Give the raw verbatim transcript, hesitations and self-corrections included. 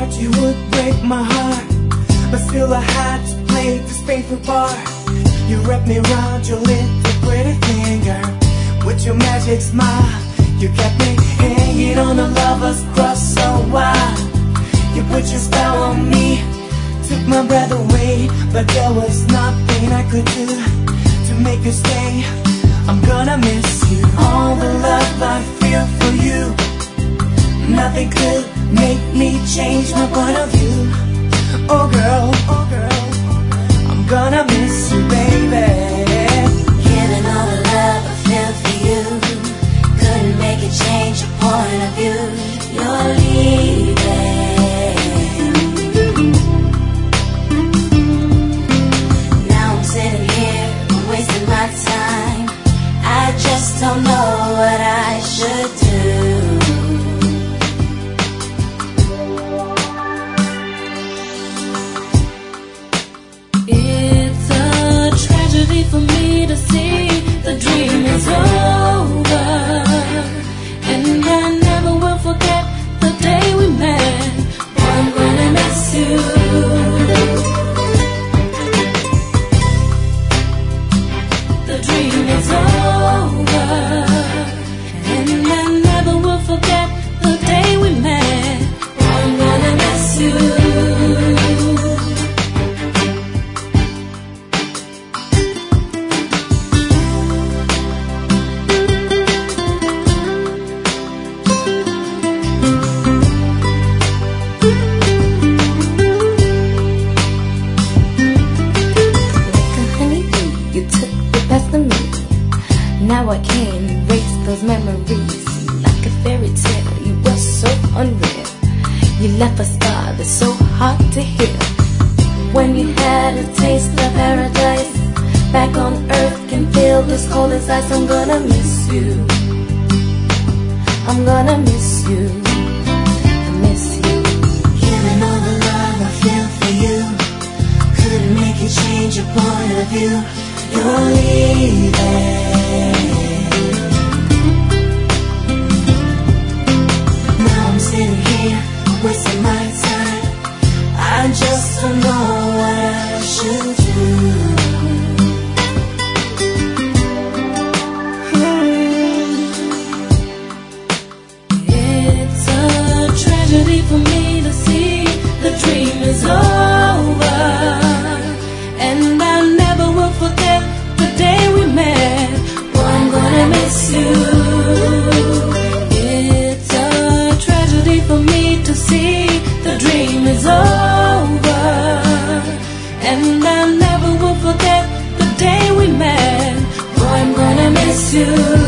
thought you would break my heart, but still I had to play this paper part. You wrapped me around your little pretty finger with your magic smile. You kept me hanging on a lover's cross so wild. You put your spell on me, took my breath away, but there was nothing I could do to make you stay. I'm gonna miss you. All the love I feel for you, nothing could make me change my point of view. Oh girl, oh girl, I'm gonna miss you, baby. Given all the love I feel for you, couldn't make it change your point of view. You're leaving. Now I'm sitting here wasting my time. I just don't know what I should do. It's a tragedy for me to see the dream is over, and I never will forget the day we met. Oh, I'm gonna miss you. The dream is over, and I never will forget the day we met. Oh, I'm gonna miss you. Now I can't erase those memories. Like a fairy tale, you were so unreal. You left a scar that's so hard to heal. When you had a taste of paradise, back on earth can feel this cold as ice. I'm gonna miss you. I'm gonna miss you. I miss you. Given all the love I feel for you, couldn't make you change your point of view. You're leaving. Now I'm sitting here wasting my time. I just don't know what I should do. It's a tragedy for me to see the dream is over, and I never will forget the day we met. Oh, I'm gonna miss you. It's a tragedy for me to see the dream is over, and I never will forget the day we met. Oh, I'm gonna miss you.